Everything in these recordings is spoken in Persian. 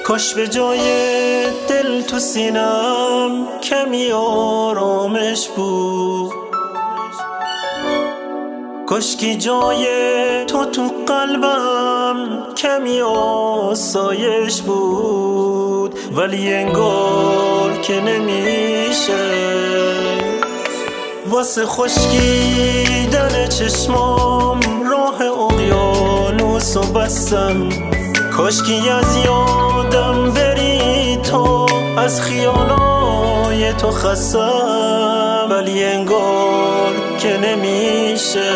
کاش به جای دل تو سینم کمی آرامش بود، کاش که جای تو قلبم کمی آسایش بود، ولی انگار که نمیشه. واسه خشکیدن چشمام راه اقیانوس و بستم، کاش که از یادم بری تو، از خیالای تو خستم، ولی انگار که نمیشه.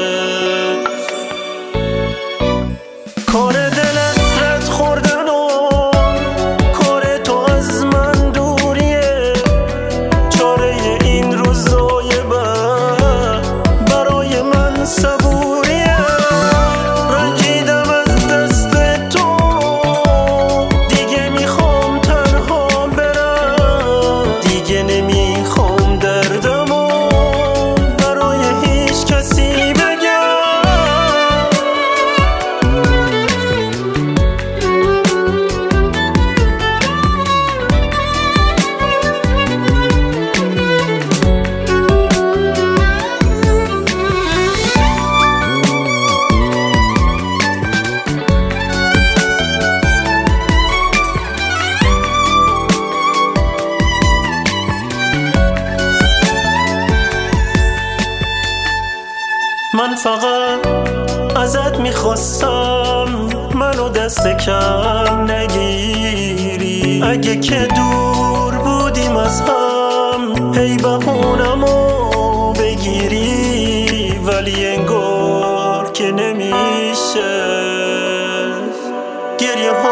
کار دل اسرت خوردن و کار تو از من دوریه، چاره این روزای بد برای من صبوریه. رنجیدم از دست تو، دیگه میخوام تنها برم، دیگه نمیخوام دردمو برای هیچ کسی بگم. من فقط ازت میخواستم منو دست کم نگیری، اگه که دور بودیم از هم هی بهونمو بگیری، ولی انگار که نمیشه. گریه